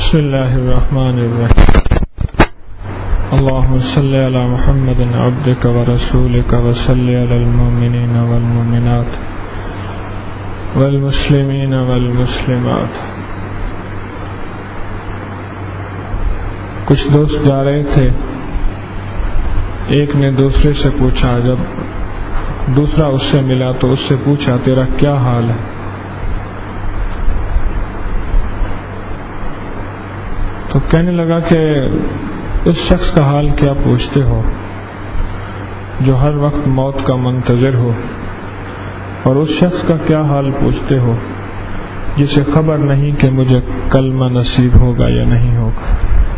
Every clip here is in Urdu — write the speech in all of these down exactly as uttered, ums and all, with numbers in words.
بسم اللہ الرحمن الرحیم اللهم صل علی محمد عبدک ورسولک وصل علی المؤمنین والمؤمنات والمسلمین والمسلمات۔ کچھ دوست جا رہے تھے، ایک نے دوسرے سے پوچھا، جب دوسرا اس سے ملا تو اس سے پوچھا تیرا کیا حال ہے؟ تو کہنے لگا کہ اس شخص کا حال کیا پوچھتے ہو جو ہر وقت موت کا منتظر ہو، اور اس شخص کا کیا حال پوچھتے ہو جسے خبر نہیں کہ مجھے کلمہ نصیب ہوگا یا نہیں ہوگا۔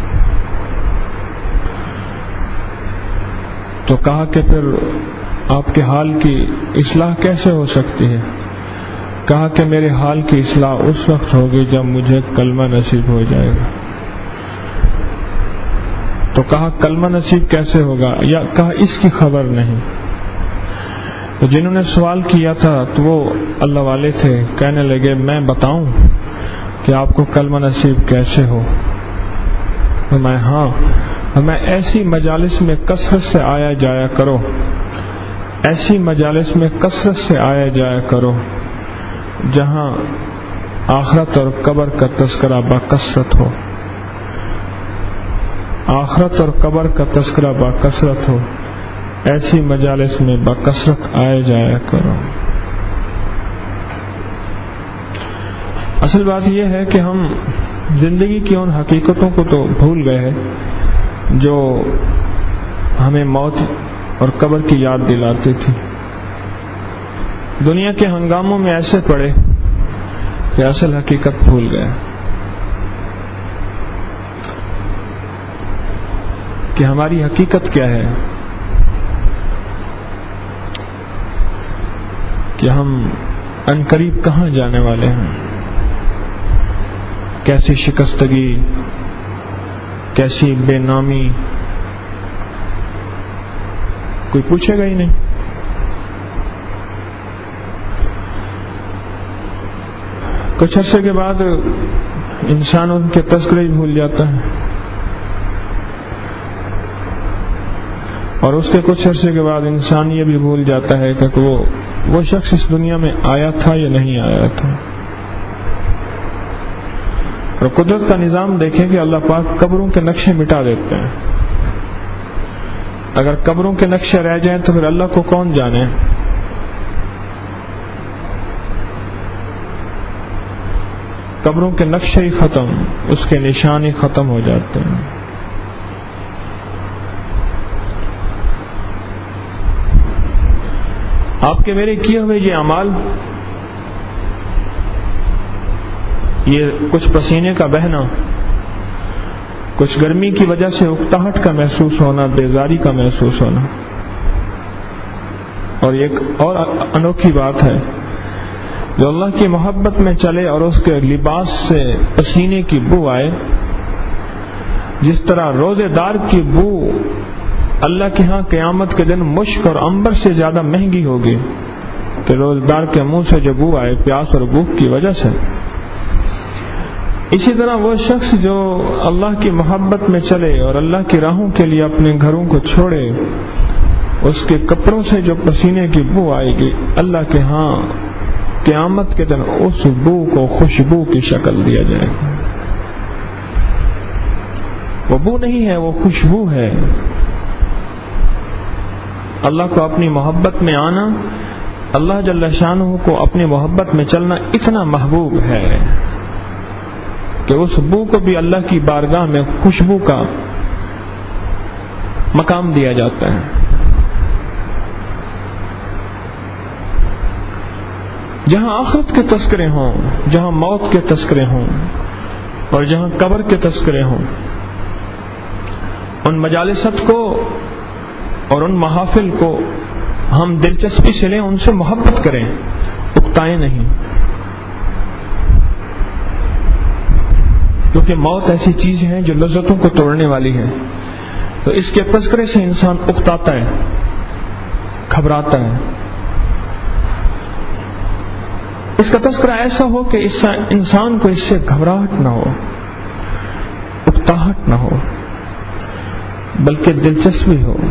تو کہا کہ پھر آپ کے حال کی اصلاح کیسے ہو سکتی ہے؟ کہا کہ میرے حال کی اصلاح اس وقت ہوگی جب مجھے کلمہ نصیب ہو جائے گا۔ تو کہا کلمہ نصیب کیسے ہوگا، یا کہا اس کی خبر نہیں۔ تو جنہوں نے سوال کیا تھا تو وہ اللہ والے تھے، کہنے لگے میں بتاؤں کہ آپ کو کلمہ نصیب کیسے ہو؟ تو میں ہاں میں ایسی مجالس میں کثرت سے آیا جایا کرو، ایسی مجالس میں کثرت سے آیا جایا کرو جہاں آخرت اور قبر کا تذکرہ بکثرت ہو، آخرت اور قبر کا تذکرہ بکثرت ہو، ایسی مجالس میں بکثرت آیا جایا کرو۔ اصل بات یہ ہے کہ ہم زندگی کی ان حقیقتوں کو تو بھول گئے ہیں جو ہمیں موت اور قبر کی یاد دلاتی تھی۔ دنیا کے ہنگاموں میں ایسے پڑے کہ اصل حقیقت بھول گئے کہ ہماری حقیقت کیا ہے، کہ ہم عنقریب کہاں جانے والے ہیں، کیسی شکستگی، کیسی بے نامی، کوئی پوچھے گا ہی نہیں۔ کچھ عرصے کے بعد انسان ان کے تذکرے ہی بھول جاتا ہے، اور اس کے کچھ عرصے کے بعد انسان یہ بھی بھول جاتا ہے کہ وہ وہ شخص اس دنیا میں آیا تھا یا نہیں آیا تھا۔ اور قدرت کا نظام دیکھیں کہ اللہ پاک قبروں کے نقشے مٹا دیتے ہیں۔ اگر قبروں کے نقشے رہ جائیں تو پھر اللہ کو کون جانے؟ قبروں کے نقشے ہی ختم، اس کے نشان ہی ختم ہو جاتے ہیں۔ آپ کے میرے کیے ہوئے یہ اعمال، یہ کچھ پسینے کا بہنا، کچھ گرمی کی وجہ سے اکتاہٹ کا محسوس ہونا، بیزاری کا محسوس ہونا، اور ایک اور انوکھی بات ہے جو اللہ کی محبت میں چلے اور اس کے لباس سے پسینے کی بو آئے، جس طرح روزے دار کی بو اللہ کے ہاں قیامت کے دن مشک اور عنبر سے زیادہ مہنگی ہوگی کہ روزے دار کے منہ سے جو بو آئے پیاس اور بھوک کی وجہ سے، اسی طرح وہ شخص جو اللہ کی محبت میں چلے اور اللہ کی راہوں کے لیے اپنے گھروں کو چھوڑے، اس کے کپڑوں سے جو پسینے کی بو آئے گی اللہ کے ہاں قیامت کے دن اس بو کو خوشبو کی شکل دیا جائے گا۔ وہ بو نہیں ہے، وہ خوشبو ہے۔ اللہ کو اپنی محبت میں آنا، اللہ جل شانہ کو اپنی محبت میں چلنا اتنا محبوب ہے کہ اس بو کو بھی اللہ کی بارگاہ میں خوشبو کا مقام دیا جاتا ہے۔ جہاں آخرت کے تذکرے ہوں، جہاں موت کے تذکرے ہوں، اور جہاں قبر کے تذکرے ہوں، ان مجالست کو اور ان محافل کو ہم دلچسپی سے لیں، ان سے محبت کریں، اکتائیں نہیں، کیونکہ موت ایسی چیز ہے جو لذتوں کو توڑنے والی ہے۔ تو اس کے تذکرے سے انسان اکتاتا ہے، گھبراتا ہے۔ اس کا تذکرہ ایسا ہو کہ اس انسان کو اس سے گھبراہٹ نہ ہو، اکتاہٹ نہ ہو بلکہ دلچسپی ہو.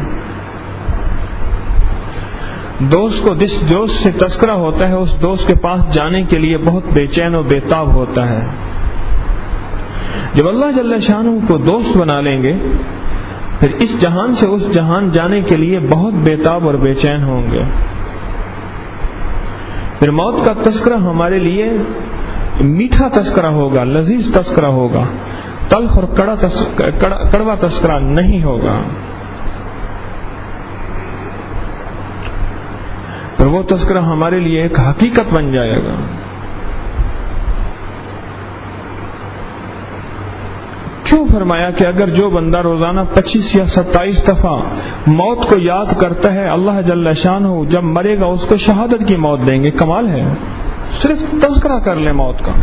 دوست کو جس جوش سے تذکرہ ہوتا ہے اس دوست کے پاس جانے کے لیے بہت بے چین و بے تاب ہوتا ہے. جب اللہ جل شانہ کو دوست بنا لیں گے پھر اس جہان سے اس جہان جانے کے لیے بہت بے تاب اور بے چین ہوں گے. پھر موت کا تذکرہ ہمارے لیے میٹھا تذکرہ ہوگا, لذیذ تذکرہ ہوگا, تلخ اور کڑا کڑوا تذکرہ نہیں ہوگا. پھر وہ تذکرہ ہمارے لیے ایک حقیقت بن جائے گا. کیوں فرمایا کہ اگر جو بندہ روزانہ پچیس یا ستائیس دفعہ موت کو یاد کرتا ہے, اللہ جل شانہ جب مرے گا اس کو شہادت کی موت دیں گے. کمال ہے, صرف تذکرہ کر لے موت کا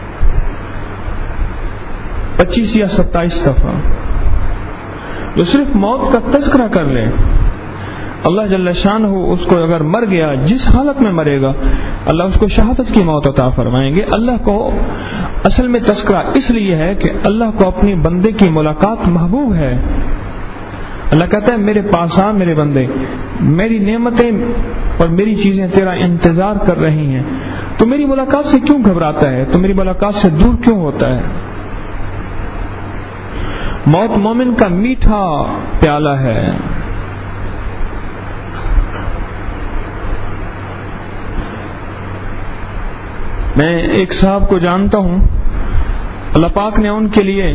پچیس یا ستائیس دفعہ, جو صرف موت کا تذکرہ کر لے, اللہ جل شانہ اس کو اگر مر گیا جس حالت میں مرے گا اللہ اس کو شہادت کی موت عطا فرمائیں گے. اللہ کو اصل میں تذکرہ اس لیے ہے کہ اللہ کو اپنی بندے کی ملاقات محبوب ہے. اللہ کہتا ہے میرے پاس آ میرے بندے, میری نعمتیں اور میری چیزیں تیرا انتظار کر رہی ہیں, تو میری ملاقات سے کیوں گھبراتا ہے, تو میری ملاقات سے دور کیوں ہوتا ہے. موت مومن کا میٹھا پیالہ ہے. میں ایک صاحب کو جانتا ہوں, اللہ پاک نے ان کے لیے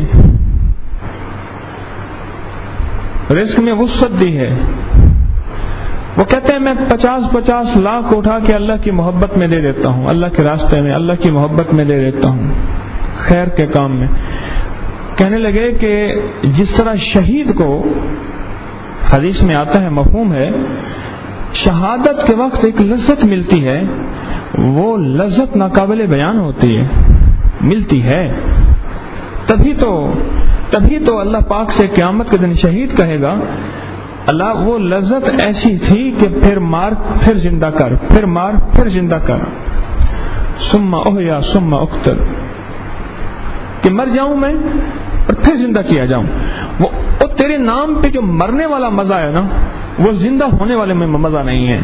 رزق میں وسعت دی ہے. وہ کہتے ہیں میں پچاس پچاس لاکھ اٹھا کے اللہ کی محبت میں دے دیتا ہوں, اللہ کے راستے میں اللہ کی محبت میں دے دیتا ہوں, خیر کے کام میں. کہنے لگے کہ جس طرح شہید کو حدیث میں آتا ہے, مفہوم ہے, شہادت کے وقت ایک لذت ملتی ہے, وہ لذت ناقابل بیان ہوتی ہے, ملتی ہے. تبھی تو تبھی تو اللہ پاک سے قیامت کے دن شہید کہے گا اللہ وہ لذت ایسی تھی کہ پھر مار پھر زندہ کر, پھر مار پھر زندہ کر, ثم احیا ثم اقتل, کہ مر جاؤں میں اور پھر زندہ کیا جاؤں. وہ, وہ تیرے نام پہ جو مرنے والا مزہ ہے نا, وہ زندہ ہونے والے میں مزہ نہیں ہے.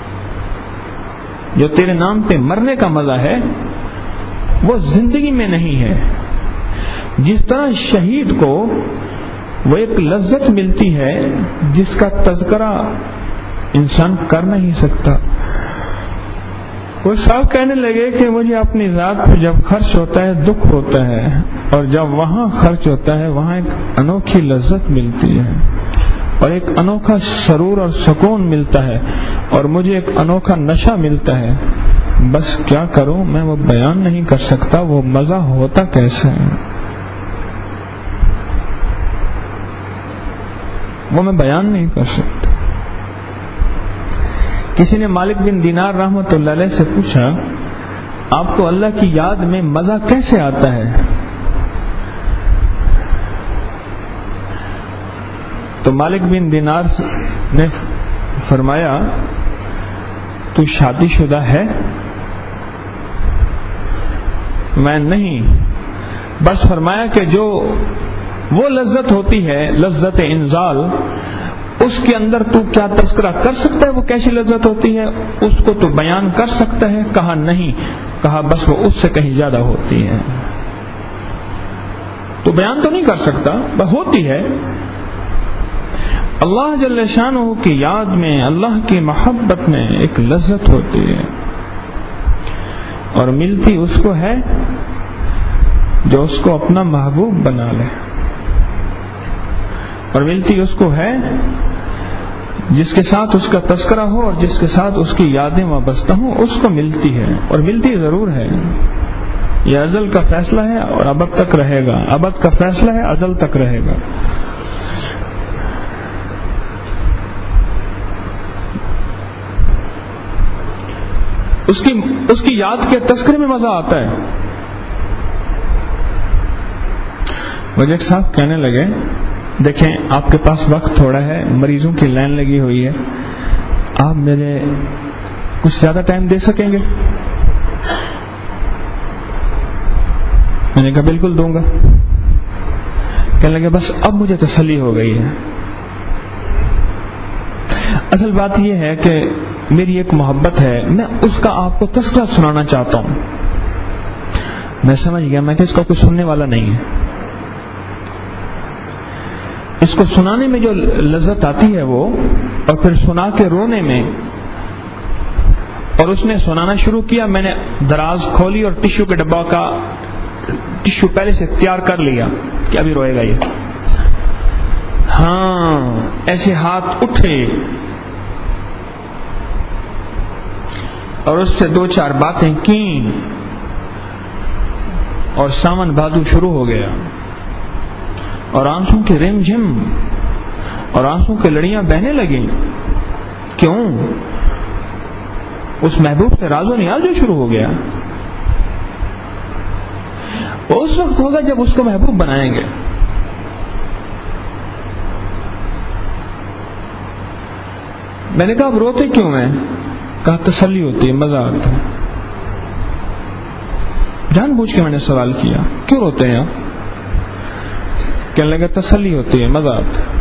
جو تیرے نام پہ مرنے کا مزہ ہے وہ زندگی میں نہیں ہے. جس طرح شہید کو وہ ایک لذت ملتی ہے جس کا تذکرہ انسان کر نہیں سکتا. وہ صاحب کہنے لگے کہ مجھے اپنی ذات پہ جب خرچ ہوتا ہے دکھ ہوتا ہے, اور جب وہاں خرچ ہوتا ہے وہاں ایک انوکھی لذت ملتی ہے اور ایک انوکھا سرور اور سکون ملتا ہے, اور مجھے ایک انوکھا نشہ ملتا ہے. بس کیا کروں, میں وہ بیان نہیں کر سکتا وہ مزہ ہوتا کیسے ہے, وہ میں بیان نہیں کر سکتا. کسی نے مالک بن دینار رحمۃ اللہ علیہ سے پوچھا آپ کو اللہ کی یاد میں مزہ کیسے آتا ہے؟ تو مالک بن دینار نے فرمایا تو شادی شدہ ہے؟ میں نہیں. بس فرمایا کہ جو وہ لذت ہوتی ہے لذت انزال, اس کے اندر تو کیا تذکرہ کر سکتا ہے وہ کیسی لذت ہوتی ہے, اس کو تو بیان کر سکتا ہے؟ کہا نہیں. کہا بس وہ اس سے کہیں زیادہ ہوتی ہے. تو بیان تو نہیں کر سکتا, بس ہوتی ہے. اللہ جل شانہ کی یاد میں اللہ کی محبت میں ایک لذت ہوتی ہے, اور ملتی اس کو ہے جو اس کو اپنا محبوب بنا لے, اور ملتی اس کو ہے جس کے ساتھ اس کا تذکرہ ہو اور جس کے ساتھ اس کی یادیں وابستہ ہوں, اس کو ملتی ہے. اور ملتی ضرور ہے. یہ ازل کا فیصلہ ہے اور ابد تک رہے گا, ابد کا فیصلہ ہے ازل تک رہے گا. اس کی اس کی یاد کے تذکرے میں مزہ آتا ہے. وجہ صاحب کہنے لگے دیکھیں آپ کے پاس وقت تھوڑا ہے, مریضوں کی لائن لگی ہوئی ہے, آپ میرے کچھ زیادہ ٹائم دے سکیں گے؟ میں نے کہا بالکل دوں گا. کہنے لگے بس اب مجھے تسلی ہو گئی ہے. اصل بات یہ ہے کہ میری ایک محبت ہے, میں اس کا آپ کو تذکرہ سنانا چاہتا ہوں. میں سمجھ گیا میں کہ اس کا کوئی سننے والا نہیں ہے. اس کو سنانے میں جو لذت آتی ہے وہ, اور پھر سنا کے رونے میں. اور اس نے سنانا شروع کیا, میں نے دراز کھولی اور ٹشو کے ڈبہ کا ٹشو پہلے سے تیار کر لیا کہ ابھی روئے گا یہ. ہاں ایسے ہاتھ اٹھے اور اس سے دو چار باتیں کی اور ساون بھادو شروع ہو گیا, اور آنسوں کی رم جھم اور آنسوں کی لڑیاں بہنے لگیں. کیوں؟ اس محبوب سے راز و نیاز جو شروع ہو گیا. وہ اس وقت ہوگا جب اس کو محبوب بنائیں گے. میں نے کہا اب روتے کیوں ہیں؟ کہا تسلی ہوتی ہے, مزہ آتا ہے. جان بوجھ کے میں نے سوال کیا کیوں روتے ہیں آپ؟ کہنے لگے تسلی ہوتی ہے, مزہ آتا ہے.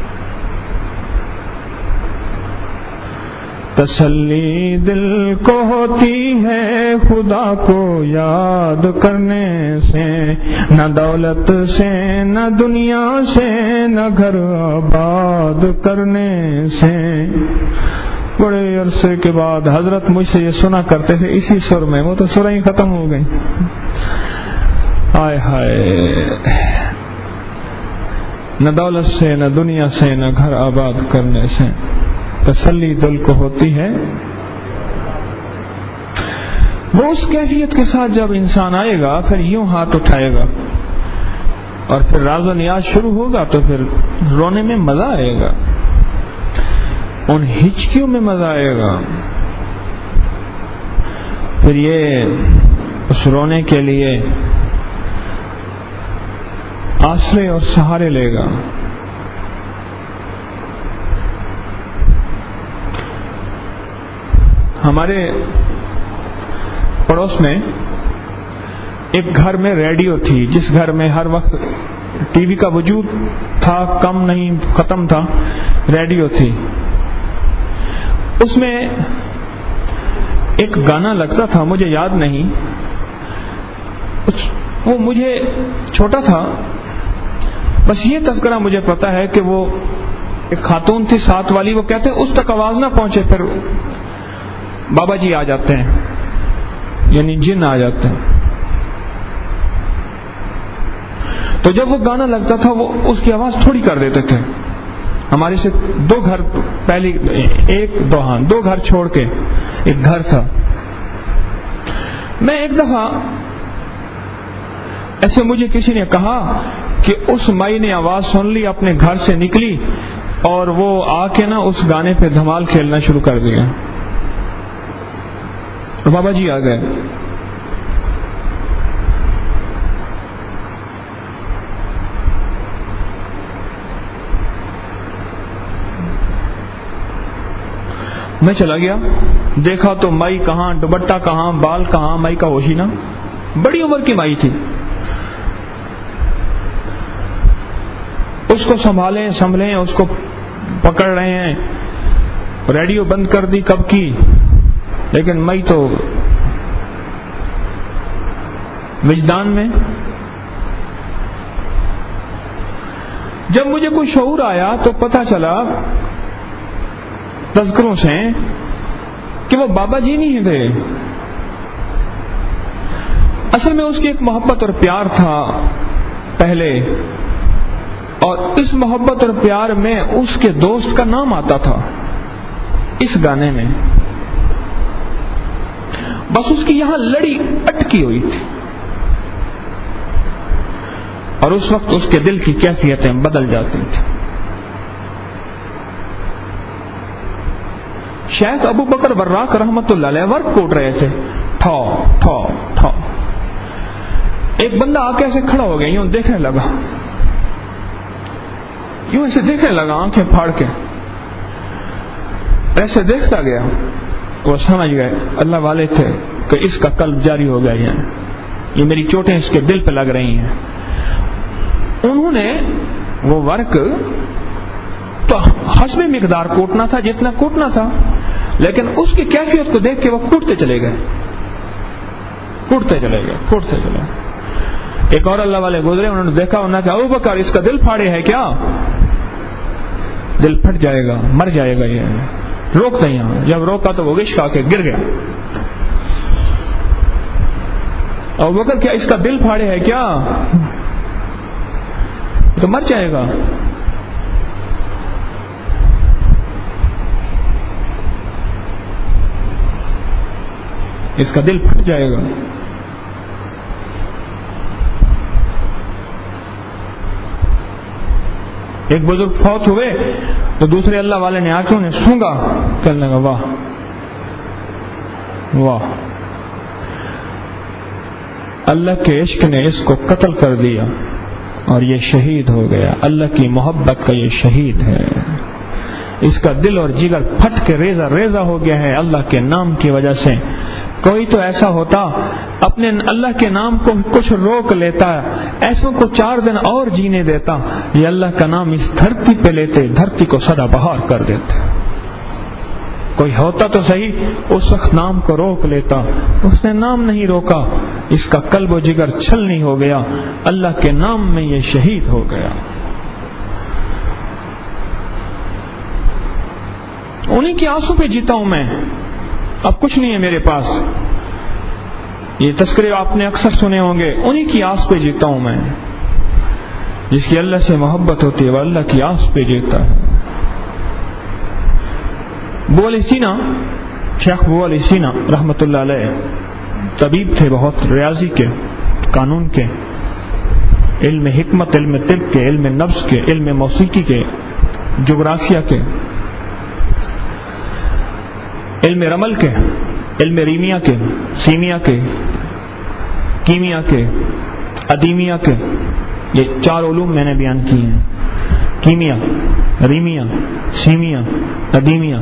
تسلی دل کو ہوتی ہے خدا کو یاد کرنے سے, نہ دولت سے نہ دنیا سے نہ گھر آباد کرنے سے. بڑے عرصے کے بعد حضرت مجھ سے یہ سنا کرتے تھے اسی سر میں, وہ تو سریں ہی ختم ہو گئی. ہائے ہائے, نہ دولت سے نہ دنیا سے نہ گھر آباد کرنے سے تسلی دل کو ہوتی ہے. وہ اس کیفیت کے ساتھ جب انسان آئے گا پھر یوں ہاتھ اٹھائے گا اور پھر راز و نیاز شروع ہوگا تو پھر رونے میں مزہ آئے گا, ان ہچکیوں میں مزہ آئے گا. پھر یہ اس رونے کے لیے آسرے اور سہارے لے گا. ہمارے پڑوس میں ایک گھر میں ریڈیو تھی, جس گھر میں ہر وقت ٹی وی کا وجود تھا, کم نہیں ختم تھا, ریڈیو تھی. اس میں ایک گانا لگتا تھا, مجھے یاد نہیں, وہ مجھے چھوٹا تھا, بس یہ تذکرہ مجھے پتا ہے کہ وہ ایک خاتون تھی ساتھ والی, وہ کہتے ہیں اس تک آواز نہ پہنچے پھر بابا جی آ جاتے ہیں, یعنی جن آ جاتے ہیں. تو جب وہ گانا لگتا تھا وہ اس کی آواز تھوڑی کر دیتے تھے. ہمارے سے دو گھر پہلی ایک دو ہاں دو گھر چھوڑ کے ایک گھر تھا. میں ایک دفعہ ایسے مجھے کسی نے کہا کہ اس مائی نے آواز سن لی, اپنے گھر سے نکلی اور وہ آ کے نا اس گانے پہ دھمال کھیلنا شروع کر دیا. اور بابا جی آ گئے. میں چلا گیا, دیکھا تو مائی کہاں, دوپٹہ کہاں, بال کہاں, مائی کا ہوش ہی نہ. بڑی عمر کی مائی تھی. اس کو سنبھالیں سنبھلیں, اس کو پکڑ رہے ہیں. ریڈیو بند کر دی کب کی, لیکن مائی تو وجدان میں. جب مجھے کوئی شعور آیا تو پتہ چلا تذکروں سے کہ وہ بابا جی نہیں تھے. اصل میں اس کی ایک محبت اور پیار تھا پہلے, اور اس محبت اور پیار میں اس کے دوست کا نام آتا تھا اس گانے میں. بس اس کی یہاں لڑی اٹکی ہوئی تھی, اور اس وقت اس کے دل کی کیفیتیں بدل جاتی تھیں. شیخ ابو بکر براق رحمت اللہ علیہ ورق کوٹ رہے تھے, ٹھو ٹھو ٹھو. ایک بندہ آ کے ایسے کھڑا ہو گیا, یوں دیکھنے لگا, یوں ایسے دیکھنے لگا آنکھیں پھاڑ کے, ایسے دیکھتا گیا. وہ سمجھ گئے اللہ والے تھے کہ اس کا قلب جاری ہو گیا ہے, یہ میری چوٹیں اس کے دل پہ لگ رہی ہیں. انہوں نے وہ ورق تو حسب مقدار کوٹنا تھا جتنا کوٹنا تھا، لیکن اس کی کیفیت کو دیکھ کے وہ کوٹتے چلے گئے کوٹتے چلے گئے کوٹتے چلے گئے ایک اور اللہ والے گزرے، انہوں نے دیکھا، انہوں نے کہا ابو بکر اس کا دل پھاڑے ہے کیا؟ دل پھٹ جائے گا، مر جائے گا، یہ روکتے یہاں. جب روکا تو وہ رشک آ کے گر گیا. ابو بکر کیا اس کا دل پھاڑے ہے کیا؟ تو مر جائے گا. اس کا دل پھٹ جائے گا. ایک بزرگ فوت ہوئے تو دوسرے اللہ والے نے آ کے انہیں سونگا، کہنے لگا واہ واہ، اللہ کے عشق نے اس کو قتل کر دیا اور یہ شہید ہو گیا. اللہ کی محبت کا یہ شہید ہے، اس کا دل اور جگر پھٹ کے ریزہ ریزہ ہو گیا ہے اللہ کے نام کی وجہ سے. کوئی تو ایسا ہوتا اپنے اللہ کے نام کو کچھ روک لیتا، ایسوں کو چار دن اور جینے دیتا، یہ اللہ کا نام اس دھرتی پہ لیتے، دھرتی کو سدا بہار کر دیتے. کوئی ہوتا تو صحیح اس وقت نام کو روک لیتا، اس نے نام نہیں روکا، اس کا قلب و جگر چھلنی ہو گیا، اللہ کے نام میں یہ شہید ہو گیا. انہی کی آنسوں پہ جیتا ہوں میں، اب کچھ نہیں ہے میرے پاس. یہ تذکرے آپ نے اکثر سنے ہوں گے، انہی کی آس پہ جیتا ہوں میں. جس کی اللہ سے محبت ہوتی ہے وہ اللہ کی آس پہ جیتا ہے. ابو علی سینا، شیخ ابو علی سینا رحمۃ اللہ علیہ طبیب تھے، بہت ریاضی کے، قانون کے، علم حکمت، علم طب کے، علم نفس کے، علم موسیقی کے، جغرافیہ کے، علم رمل کے، علم ریمیا کے، سیمیا کے، کیمیا کے، ادیمیا کے. یہ چار علوم میں نے بیان کیے ہیں، کیمیا، ریمیا، سیمیا، ادیمیا.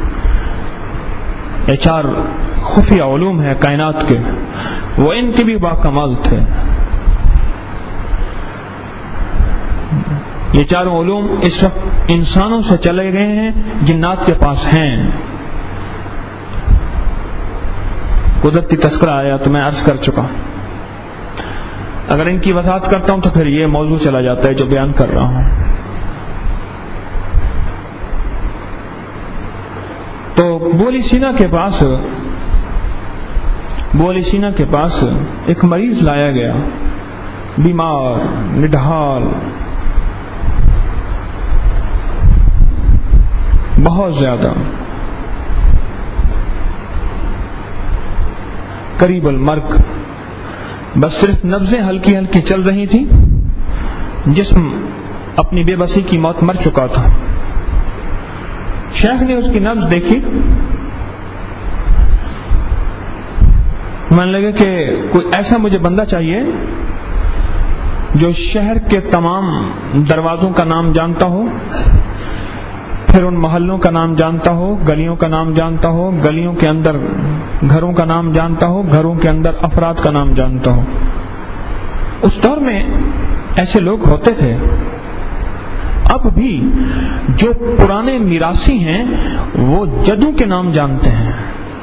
یہ چار خفیہ علوم ہیں کائنات کے، وہ ان کے بھی باکمال تھے. یہ چاروں علوم اس وقت انسانوں سے چلے گئے ہیں، جنات کے پاس ہیں. قدرتی تذکرہ آیا تو میں عرض کر چکا، اگر ان کی وضاحت کرتا ہوں تو پھر یہ موضوع چلا جاتا ہے جو بیان کر رہا ہوں. تو ابو علی سینا کے پاس ابو علی سینا کے پاس ایک مریض لایا گیا، بیمار، نڈھال، بہت زیادہ، قریب المرگ، بس صرف نبضیں ہلکی ہلکی چل رہی تھی، جسم اپنی بے بسی کی موت مر چکا تھا. شیخ نے اس کی نبض دیکھی، مان لگے کہ کوئی ایسا مجھے بندہ چاہیے جو شہر کے تمام دروازوں کا نام جانتا ہو، پھر ان محلوں کا نام جانتا ہو، گلیوں کا نام جانتا ہو، گلیوں کے اندر گھروں کا نام جانتا ہو، گھروں کے اندر افراد کا نام جانتا ہو. اس دور میں ایسے لوگ ہوتے تھے. اب بھی جو پرانے میراثی ہیں وہ جدوں کے نام جانتے ہیں،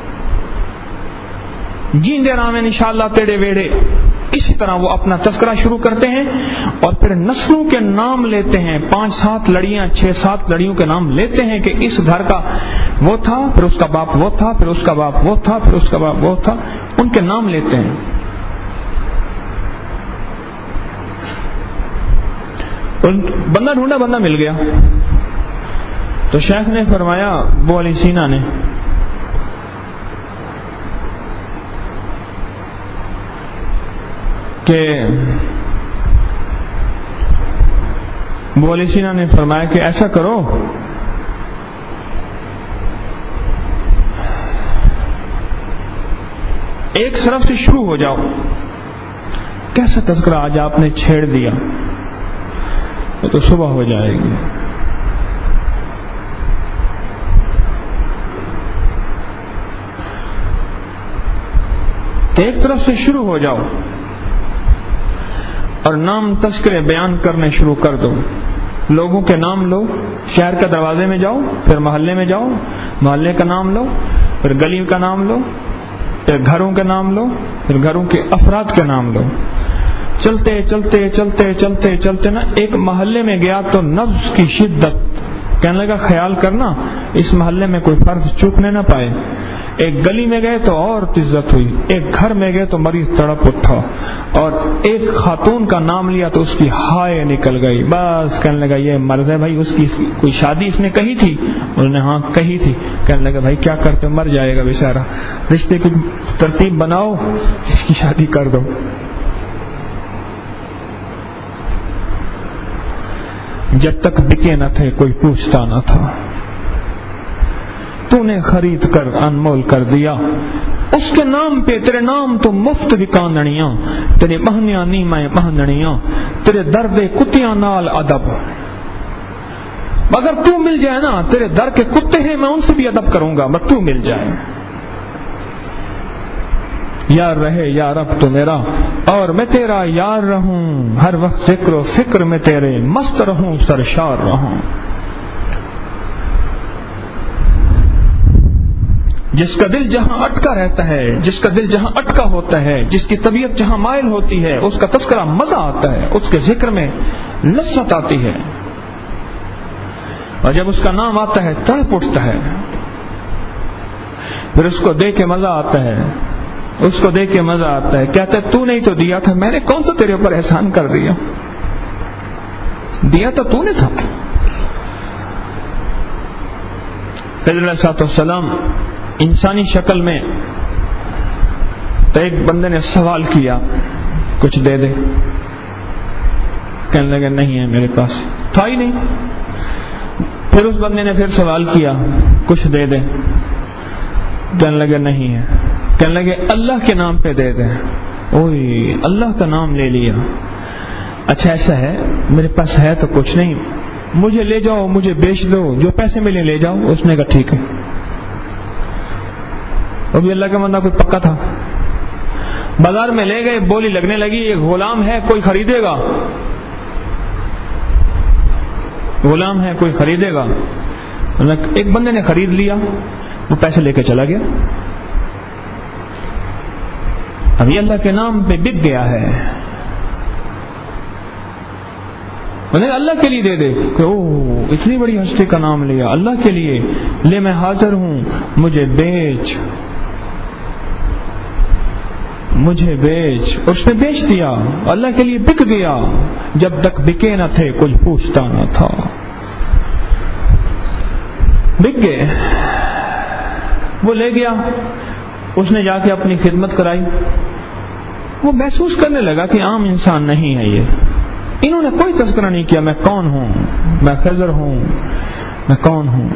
جیندے رام انشاءاللہ تیڑے ویڑے، اسی طرح وہ اپنا تذکرہ شروع کرتے ہیں اور پھر نسلوں کے نام لیتے ہیں. پانچ سات لڑیاں، چھ سات لڑیوں کے نام لیتے ہیں کہ اس گھر کا وہ تھا، پھر اس کا باپ وہ تھا، پھر اس کا باپ وہ تھا، پھر اس کا باپ وہ تھا. ان کے نام لیتے ہیں. بندہ ڈھونڈا، بندہ مل گیا. تو شیخ نے فرمایا، ابو علی سینا نے، کہ ابو علی سینا نے فرمایا کہ ایسا کرو، ایک طرف سے شروع ہو جاؤ. کیسا تذکرہ آج آپ نے چھیڑ دیا، تو صبح ہو جائے گی. ایک طرف سے شروع ہو جاؤ اور نام تذکرے بیان کرنے شروع کر دو. لوگوں کے نام لو، شہر کے دروازے میں جاؤ، پھر محلے میں جاؤ، محلے کا نام لو، پھر گلی کا نام لو، پھر گھروں کے نام لو، پھر گھروں کے افراد کے نام لو. چلتے چلتے چلتے چلتے چلتے نا ایک محلے میں گیا تو نفس کی شدت کہنے لگا خیال کرنا اس محلے میں کوئی فرد چوکنے نہ پائے. ایک گلی میں گئے تو اور عزت ہوئی، ایک گھر میں گئے تو مریض تڑپ اٹھا، اور ایک خاتون کا نام لیا تو اس کی ہائے نکل گئی. بس کہنے لگا یہ مرض ہے بھائی، اس کی کوئی شادی اس نے کہی تھی؟ انہوں نے ہاں کہی تھی. کہنے لگا بھائی کیا کرتے، مر جائے گا بیچارہ، رشتے کی ترتیب بناؤ، اس کی شادی کر دو. جب تک بکے نہ تھے کوئی پوچھتا نہ تھا. تو نے خرید کر انمول کر دیا اس کے نام پہ. تیرے نام تو مفت وکانڑیاں، تیرے مہنیاں نیمائیں مہنڑیاں، تیرے درد کتیاں نال ادب. اگر تو مل جائے نا، تیرے در کے کتے ہیں میں ان سے بھی ادب کروں گا، مگر تو مل جائے. یار رہے یا رب تو میرا اور میں تیرا یار رہوں، ہر وقت ذکر و فکر میں تیرے مست رہوں، سرشار رہوں. جس کا دل جہاں اٹکا رہتا ہے، جس کا دل جہاں اٹکا ہوتا ہے، جس کی طبیعت جہاں مائل ہوتی ہے، اس کا تذکرہ مزہ آتا ہے، اس کے ذکر میں لذت آتی ہے، اور جب اس کا نام آتا ہے تڑپ اٹھتا ہے. پھر اس کو دیکھ کے مزہ آتا ہے، اس کو دیکھ کے مزہ آتا ہے. کہتا ہے تو نہیں تو دیا تھا، میں نے کون سا تیرے اوپر احسان کر دیا، دیا تو تو نے تھا. حضرت علیہ الصلوۃ والسلام انسانی شکل میں تو ایک بندے نے سوال کیا کچھ دے دے. کہنے لگے نہیں ہے میرے پاس، تھا ہی نہیں. پھر اس بندے نے پھر سوال کیا کچھ دے دے. کہنے لگے نہیں ہے. کہنے لگے اللہ کے نام پہ دے دیں. اوئے اللہ کا نام لے لیا. اچھا ایسا ہے میرے پاس ہے تو کچھ نہیں، مجھے لے جاؤ، مجھے بیچ دو، جو پیسے ملے لے جاؤ. اس نے کہا ٹھیک ہے. وہ بھی اللہ کا بندہ کوئی پکا تھا. بازار میں لے گئے، بولی لگنے لگی یہ غلام ہے کوئی خریدے گا، غلام ہے کوئی خریدے گا. ایک بندے نے خرید لیا، وہ پیسے لے کے چلا گیا. ابھی اللہ کے نام پہ بک گیا ہے. انہیں اللہ کے لیے دے دے کہ او اتنی بڑی ہستی کا نام لیا، اللہ کے لیے لے، میں حاضر ہوں، مجھے بیچ، مجھے بیچ. اور اس نے بیچ دیا، اللہ کے لیے بک گیا. جب تک بکے نہ تھے کچھ پوچھتا نہ تھا. بک گئے، وہ لے گیا، اس نے جا کے اپنی خدمت کرائی. وہ محسوس کرنے لگا کہ عام انسان نہیں ہے یہ. انہوں نے کوئی تذکرہ نہیں کیا میں کون ہوں، میں خضر ہوں، میں کون ہوں.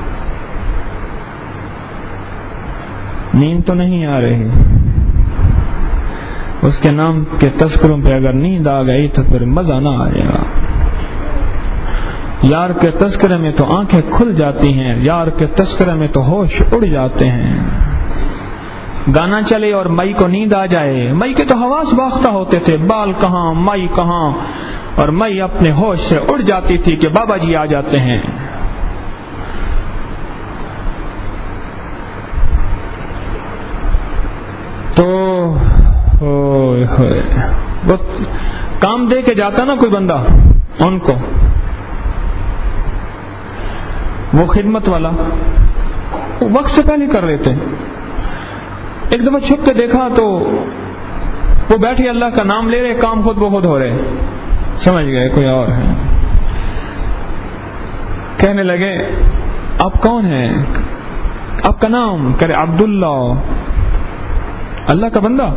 نیند تو نہیں آ رہی. اس کے نام کے تذکروں پہ اگر نیند آ گئی تو پھر مزہ نہ آئے گا. یار کے تذکرے میں تو آنکھیں کھل جاتی ہیں، یار کے تذکرے میں تو ہوش اڑ جاتے ہیں. گانا چلے اور مئی کو نیند آ جائے. مئی کے تو حواس باختہ ہوتے تھے، بال کہاں، مئی کہاں، اور مئی اپنے ہوش سے اڑ جاتی تھی کہ بابا جی آ جاتے ہیں. تو ہوئے ہوئے وہ کام دے کے جاتا نا کوئی بندہ ان کو، وہ خدمت والا وقت سے پہلے کر لیتے. ایک دفعہ چھپ کے دیکھا تو وہ بیٹھے اللہ کا نام لے رہے، کام خود بخود ہو رہے. سمجھ گئے کوئی اور ہے. کہنے لگے آپ کون ہیں، آپ کا نام؟ کہہ رہے عبداللہ. اللہ کا بندہ؟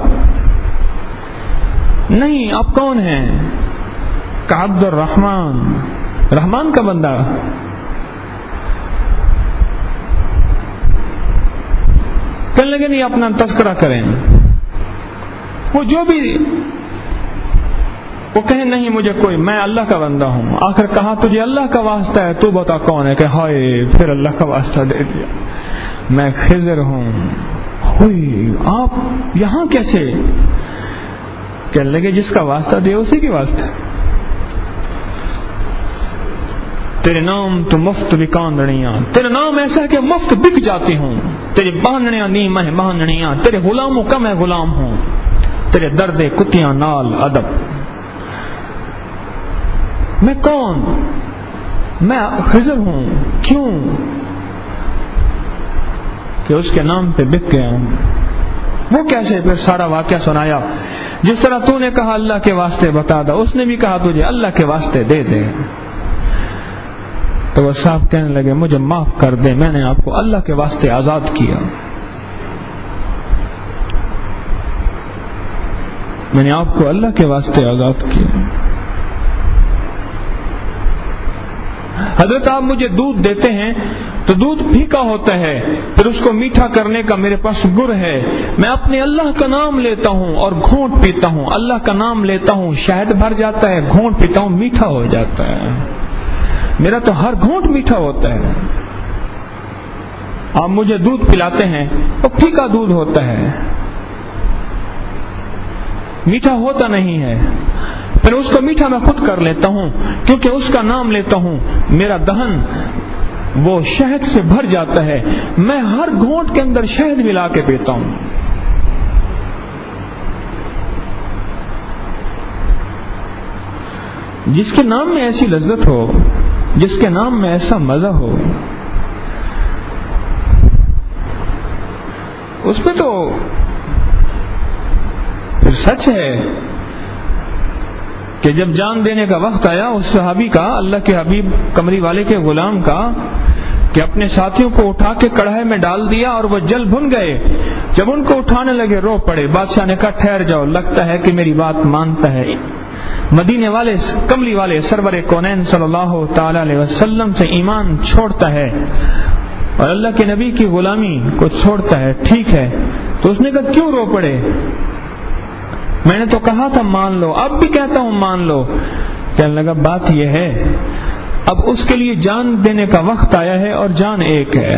نہیں. آپ کون ہیں؟ کہ عبد الرحمن، رحمان کا بندہ. کہنے لگے نہیں اپنا تذکرہ کریں. وہ جو بھی وہ کہیں نہیں مجھے کوئی، میں اللہ کا بندہ ہوں. آخر کہا تجھے اللہ کا واسطہ ہے تو بتا کون ہے. کہ ہائے پھر اللہ کا واسطہ دے دیا، میں خضر ہوں. ہوئی آپ یہاں کیسے؟ کہنے لگے جس کا واسطہ دے اسی کے واسطے. تیرے نام تو مفت بکاندڑیاں، تیرا نام ایسا ہے کہ مفت بک جاتی ہوں. تیرے باندڑیاں نی میں باندڑیاں، تیرے غلاموں کا میں غلام ہوں. تیرے درد کتیاں نال ادب. میں کون؟ میں خضر ہوں. کیوں؟ کہ اس کے نام پہ بک گیا ہوں. وہ کیسے؟ پھر سارا واقعہ سنایا. جس طرح تو نے کہا اللہ کے واسطے بتا دا، اس نے بھی کہا تجھے اللہ کے واسطے دے دے. تو وہ صاحب کہنے لگے مجھے معاف کر دے، میں نے آپ کو اللہ کے واسطے آزاد کیا. میں نے آپ کو اللہ کے واسطے آزاد کیا. حضرت آپ مجھے دودھ دیتے ہیں تو دودھ پھیکا ہوتا ہے، پھر اس کو میٹھا کرنے کا میرے پاس گر ہے. میں اپنے اللہ کا نام لیتا ہوں اور گھونٹ پیتا ہوں. اللہ کا نام لیتا ہوں، شہد بھر جاتا ہے، گھونٹ پیتا ہوں، میٹھا ہو جاتا ہے. میرا تو ہر گھونٹ میٹھا ہوتا ہے. آپ مجھے دودھ پلاتے ہیں وہ پھیکا دودھ ہوتا ہے، میٹھا ہوتا نہیں ہے. پھر اس کو میٹھا میں خود کر لیتا ہوں کیونکہ اس کا نام لیتا ہوں. میرا دہن وہ شہد سے بھر جاتا ہے. میں ہر گھونٹ کے اندر شہد ملا کے پیتا ہوں. جس کے نام میں ایسی لذت ہو، جس کے نام میں ایسا مزہ ہو، اس پہ تو پھر سچ ہے کہ جب جان دینے کا وقت آیا اس صحابی کا، اللہ کے حبیب کمری والے کے غلام کا، کہ اپنے ساتھیوں کو اٹھا کے کڑھائی میں ڈال دیا اور وہ جل بھن گئے. جب ان کو اٹھانے لگے رو پڑے. بادشاہ نے کہا ٹھہر جاؤ، لگتا ہے کہ میری بات مانتا ہے. مدینے والے کملی والے سرور کونین صلی اللہ تعالی علیہ وسلم سے ایمان چھوڑتا ہے اور اللہ کے نبی کی غلامی کو چھوڑتا ہے. ٹھیک ہے. تو اس نے کہا کیوں رو پڑے؟ میں نے تو کہا تھا مان لو، اب بھی کہتا ہوں مان لو. کہنے لگا بات یہ ہے اب اس کے لیے جان دینے کا وقت آیا ہے اور جان ایک ہے.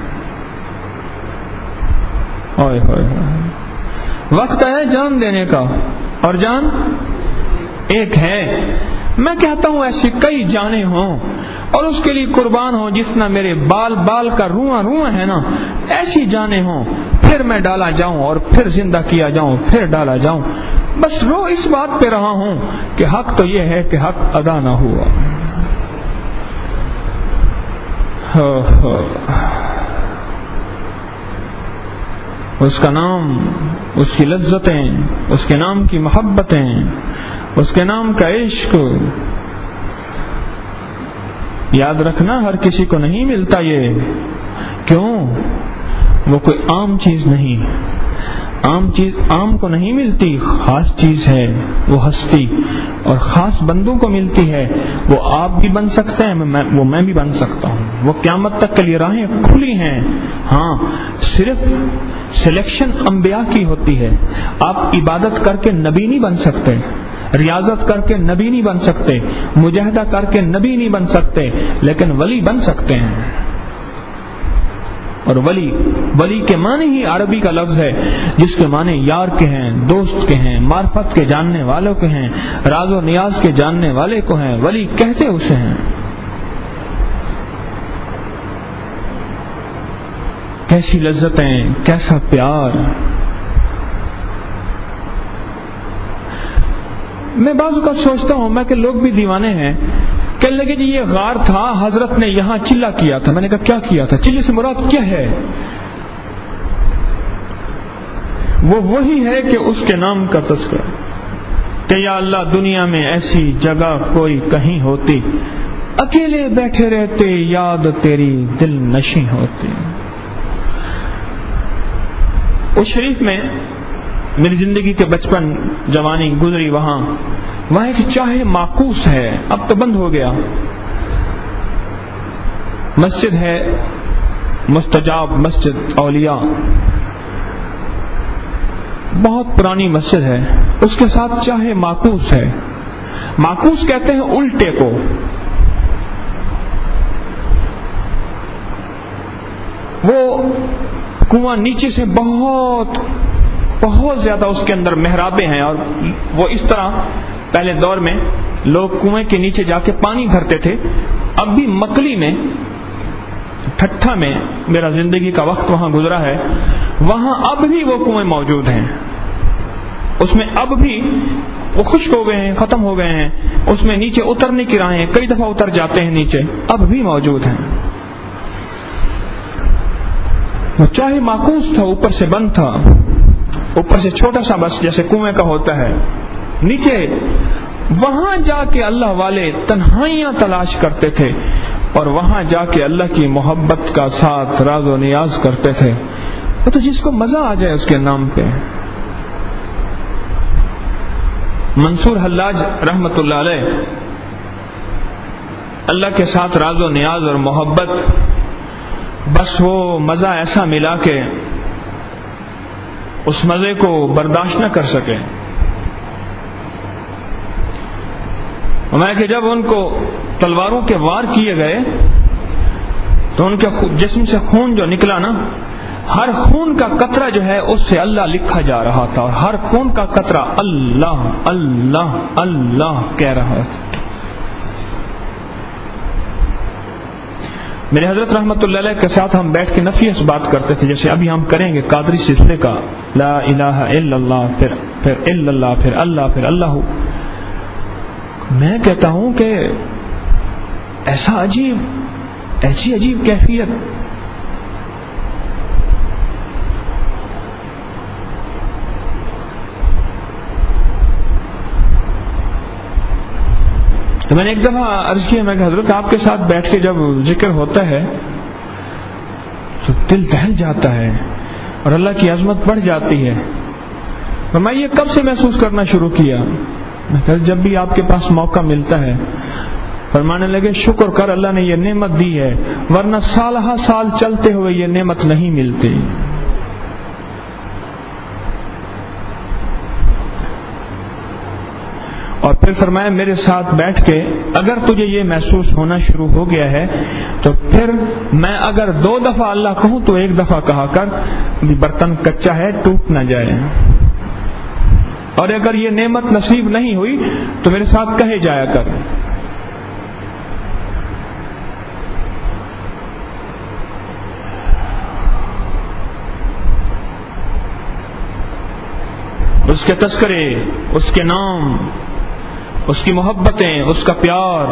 اوئے ہوئے وقت آیا جان دینے کا اور جان ایک ہے. میں کہتا ہوں ایسی کئی جانیں ہوں اور اس کے لیے قربان ہوں جتنا میرے بال بال کا رواں رواں ہے نا، ایسی جانیں ہوں. پھر میں ڈالا جاؤں اور پھر زندہ کیا جاؤں، پھر ڈالا جاؤں. بس رو اس بات پہ رہا ہوں کہ حق تو یہ ہے کہ حق ادا نہ ہوا. اس کا نام، اس کی لذتیں، اس کے نام کی محبتیں، اس کے نام کا عشق، یاد رکھنا ہر کسی کو نہیں ملتا یہ. کیوں؟ وہ کوئی عام چیز نہیں. عام چیز عام کو نہیں ملتی، خاص چیز ہے وہ ہستی، اور خاص بندوں کو ملتی ہے. وہ آپ بھی بن سکتے ہیں، میں وہ میں بھی بن سکتا ہوں. وہ قیامت تک کے لیے راہیں کھلی ہیں. ہاں صرف سلیکشن انبیاء کی ہوتی ہے. آپ عبادت کر کے نبی نہیں بن سکتے، ریاضت کر کے نبی نہیں بن سکتے، مجاہدہ کر کے نبی نہیں بن سکتے، لیکن ولی بن سکتے ہیں. اور ولی ولی کے معنی ہی عربی کا لفظ ہے جس کے معنی یار کے ہیں، دوست کے ہیں، معرفت کے جاننے والوں کے ہیں، راز و نیاز کے جاننے والے کو ہیں. ولی کہتے اسے ہیں. کیسی لذتیں، کیسا پیار. میں بعض اوقات سوچتا ہوں میں کہ لوگ بھی دیوانے ہیں. کہنے لگے جی یہ غار تھا، حضرت نے یہاں چلا کیا تھا. میں نے کہا کیا کیا تھا؟ چلے سے مراد کیا ہے؟ وہ وہی ہے کہ اس کے نام کا تذکرہ، کہ یا اللہ دنیا میں ایسی جگہ کوئی کہیں ہوتی، اکیلے بیٹھے رہتے یاد تیری دل نشیں ہوتی. اس شریف میں میری زندگی کے بچپن جوانی گزری. وہاں وہاں ایک چاہے معکوس ہے، اب تو بند ہو گیا. مسجد ہے مستجاب مسجد اولیاء، بہت پرانی مسجد ہے. اس کے ساتھ چاہے معکوس ہے. معکوس کہتے ہیں الٹے کو. وہ کنواں نیچے سے بہت بہت زیادہ اس کے اندر محرابیں ہیں، اور وہ اس طرح پہلے دور میں لوگ کنویں کے نیچے جا کے پانی بھرتے تھے. اب بھی مکلی میں، ٹھٹھا میں میرا زندگی کا وقت وہاں گزرا ہے، وہاں اب بھی وہ کنویں موجود ہیں. اس میں اب بھی وہ خشک ہو گئے ہیں، ختم ہو گئے ہیں. اس میں نیچے اترنے کی راہیں کئی دفعہ اتر جاتے ہیں نیچے، اب بھی موجود ہیں. وہ چاہے معکوس تھا، اوپر سے بند تھا، اوپر سے چھوٹا سا بس جیسے کنویں کا ہوتا ہے، نیچے وہاں جا کے اللہ والے تنہائیاں تلاش کرتے تھے اور وہاں جا کے اللہ کی محبت کا ساتھ راز و نیاز کرتے تھے. وہ تو جس کو مزہ آ جائے اس کے نام پہ. منصور حلاج رحمت اللہ علیہ اللہ کے ساتھ راز و نیاز اور محبت، بس وہ مزہ ایسا ملا کہ اس مزے کو برداشت نہ کر سکے. میں کہ جب ان کو تلواروں کے وار کیے گئے تو ان کے جسم سے خون جو نکلا نا، ہر خون کا قطرہ جو ہے اس سے اللہ لکھا جا رہا تھا، اور ہر خون کا قطرہ اللہ اللہ اللہ کہہ رہا تھا. میرے حضرت رحمت اللہ علیہ کے ساتھ ہم بیٹھ کے نفی اس بات کرتے تھے جیسے ابھی ہم کریں گے قادری سلسلے کا، لا الہ الا اللہ، پھر پھر الا اللہ، پھر اللہ، پھر اللہ. میں کہتا ہوں کہ ایسا عجیب، ایسی عجیب کیفیت. تو میں نے ایک دفعہ عرض کیا، میں کہ حضرت آپ کے ساتھ بیٹھ کے جب ذکر ہوتا ہے تو دل دہل جاتا ہے اور اللہ کی عظمت بڑھ جاتی ہے. تو میں یہ کب سے محسوس کرنا شروع کیا؟ میں کہ جب بھی آپ کے پاس موقع ملتا ہے. فرمانے لگے شکر کر اللہ نے یہ نعمت دی ہے، ورنہ سالہ سال چلتے ہوئے یہ نعمت نہیں ملتی. اور پھر فرمایا میرے ساتھ بیٹھ کے اگر تجھے یہ محسوس ہونا شروع ہو گیا ہے تو پھر میں اگر دو دفعہ اللہ کہوں تو ایک دفعہ کہا کر، برتن کچا ہے ٹوٹ نہ جائے. اور اگر یہ نعمت نصیب نہیں ہوئی تو میرے ساتھ کہے جایا کر. اس کے تذکرے، اس کے نام، اس کی محبتیں، اس کا پیار.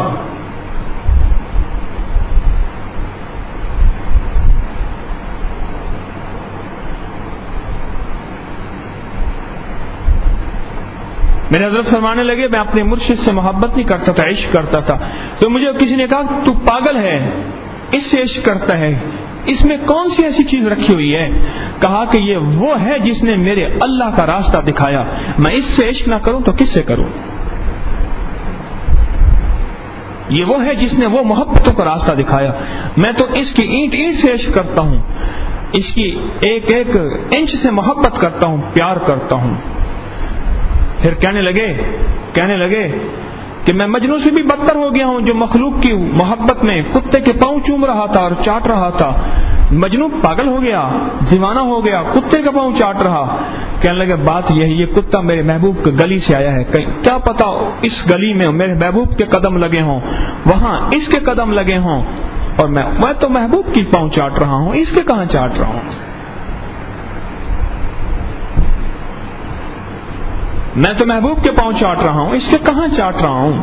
میرے حضرت فرمانے لگے میں اپنے مرشد سے محبت نہیں کرتا تھا، عشق کرتا تھا. تو مجھے کسی نے کہا تو پاگل ہے، اس سے عشق کرتا ہے، اس میں کون سی ایسی چیز رکھی ہوئی ہے؟ کہا کہ یہ وہ ہے جس نے میرے اللہ کا راستہ دکھایا. میں اس سے عشق نہ کروں تو کس سے کروں؟ یہ وہ ہے جس نے وہ محبتوں کا راستہ دکھایا. میں تو اس کی اینٹ اینٹ سے عشق کرتا ہوں، اس کی ایک ایک انچ سے محبت کرتا ہوں، پیار کرتا ہوں. پھر کہنے لگے کہنے لگے کہ میں مجنوں سے بھی بدتر ہو گیا ہوں، جو مخلوق کی محبت میں کتے کے پاؤں چوم رہا تھا اور چاٹ رہا تھا. مجنوں پاگل ہو گیا، دیوانہ ہو گیا، کتے کا پاؤں چاٹ رہا. کہنے لگے بات یہ ہے، یہ کتا میرے محبوب کی گلی سے آیا ہے، کیا پتا اس گلی میں میرے محبوب کے قدم لگے ہوں، وہاں اس کے قدم لگے ہوں، اور میں میں تو محبوب کی پاؤں چاٹ رہا ہوں، اس کے کہاں چاٹ رہا ہوں؟ میں تو محبوب کے پاؤں چاٹ رہا ہوں، اس کے کہاں چاٹ رہا ہوں؟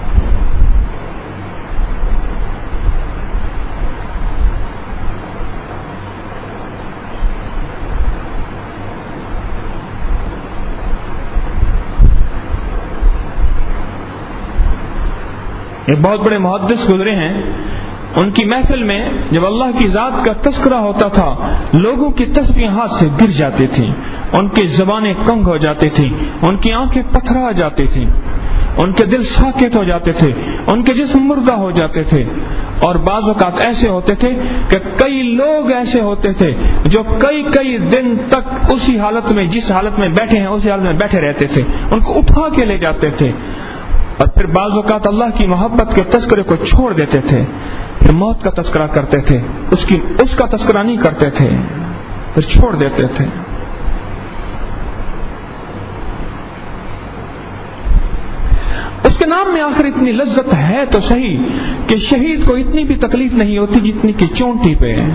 ایک بہت بڑے محدث گزرے ہیں، ان کی محفل میں جب اللہ کی ذات کا تذکرہ ہوتا تھا لوگوں کی تسبیحیں ہاتھ سے گر جاتی تھیں، ان کی زبانیں کنگ ہو جاتی تھیں، ان کی آنکھیں پتھرا جاتی تھیں، ان کے دل ساکت ہو جاتے تھے، ان کے جسم مردہ ہو جاتے تھے. اور بعض اوقات ایسے ہوتے تھے کہ کئی لوگ ایسے ہوتے تھے جو کئی کئی دن تک اسی حالت میں، جس حالت میں بیٹھے ہیں اسی حالت میں بیٹھے رہتے تھے، ان کو اٹھا کے لے جاتے تھے. اور پھر بعض اوقات اللہ کی محبت کے تذکرے کو چھوڑ دیتے تھے، پھر موت کا تذکرہ کرتے تھے، اس کی اس کا تذکرہ نہیں کرتے تھے، پھر چھوڑ دیتے تھے. اس کے نام میں آخر اتنی لذت ہے تو صحیح کہ شہید کو اتنی بھی تکلیف نہیں ہوتی جتنی کہ چونٹی پہ ہے.